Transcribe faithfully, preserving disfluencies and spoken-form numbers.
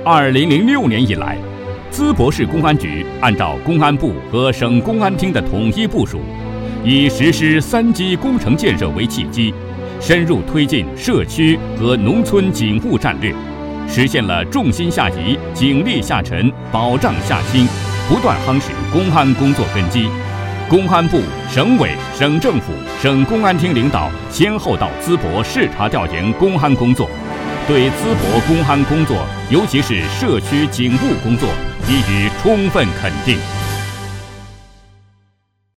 二零零六年以来，淄博市公安局按照公安部和省公安厅的统一部署，以实施三级工程建设为契机，深入推进社区和农村警务战略，实现了重心下移、警力下沉、保障下倾，不断夯实公安工作根基。公安部、省委、省政府、省公安厅领导先后到淄博视察调研公安工作，对淄博公安工作，尤其是社区警务工作，给予充分肯定。